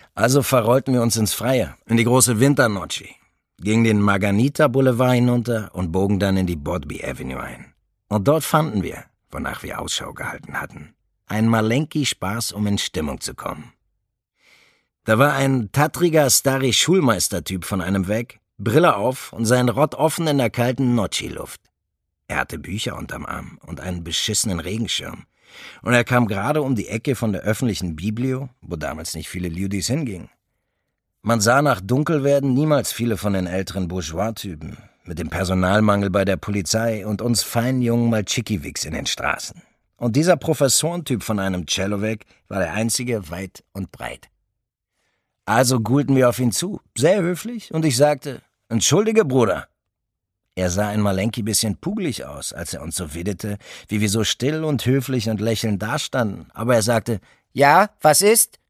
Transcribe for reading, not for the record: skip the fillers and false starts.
Also verrollten wir uns ins Freie, in die große Winternoche, gingen den Margarita Boulevard hinunter und bogen dann in die Bodby Avenue ein. Und dort fanden wir, wonach wir Ausschau gehalten hatten, einen Malenki-Spaß, um in Stimmung zu kommen. Da war ein tattriger Stari-Schulmeistertyp von einem weg, Brille auf und sein Rott offen in der kalten Nochi-Luft. Er hatte Bücher unterm Arm und einen beschissenen Regenschirm. Und er kam gerade um die Ecke von der öffentlichen Biblio, wo damals nicht viele Ludis hingingen. Man sah nach Dunkelwerden niemals viele von den älteren Bourgeois-Typen, mit dem Personalmangel bei der Polizei und uns feinen jungen Malchikiwiks in den Straßen. Und dieser Professorentyp von einem Celloweg war der einzige weit und breit. Also guhlten wir auf ihn zu, sehr höflich, und ich sagte, »Entschuldige, Bruder.« Er sah ein Malenki bisschen pugelig aus, als er uns so widdete, wie wir so still und höflich und lächelnd dastanden, aber er sagte, »Ja, was ist?«